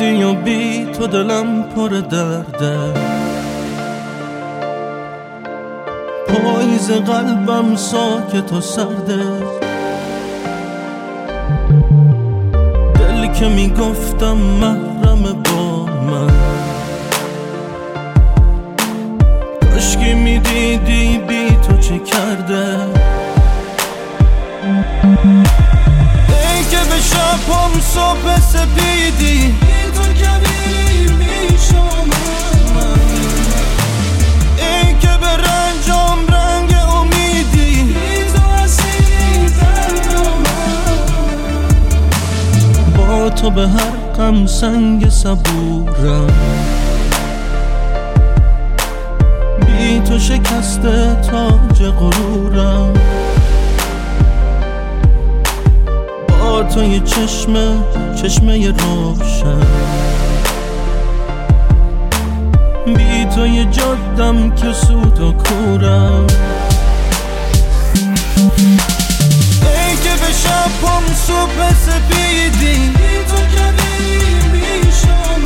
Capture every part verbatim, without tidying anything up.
رفتی و بی تو دلم پر درده، پاییز قلبم ساکت و سرده. دل که میگفتم محرم با من، کاشکی میدیدی بی تو چه کرده. ای که به شبم صبح سپیدی بی تو کبیر میشم، ای که به رنجم رنگ امیدی بی تو اسیر دردم. با تو به هر غم سنگ صبورم، بی تو شکسته تاج غرورم. با تو یه چشمه چشمه روشن، بی تو یه جادم که سود و کورم. ای که به شبم صبح سپیدی بی تو کبیر میشم،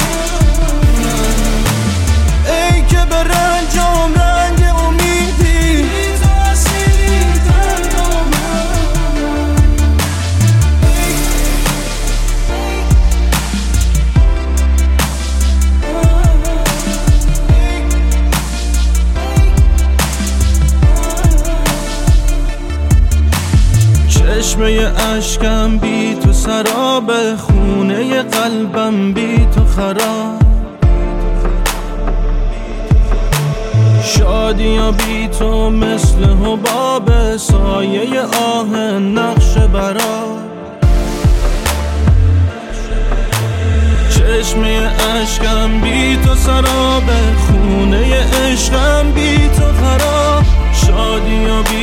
ای که به رنجم رنگ امیدی بی تو اسیر دردم. چشمه عشقم بی تو سراب، خونه قلبم بی تو خراب. شادی یا بی تو مثل حباب، سایه آه نقش برا. چشمه عشقم بی تو سراب، خونه عشقم بی تو خراب. شادی یا بی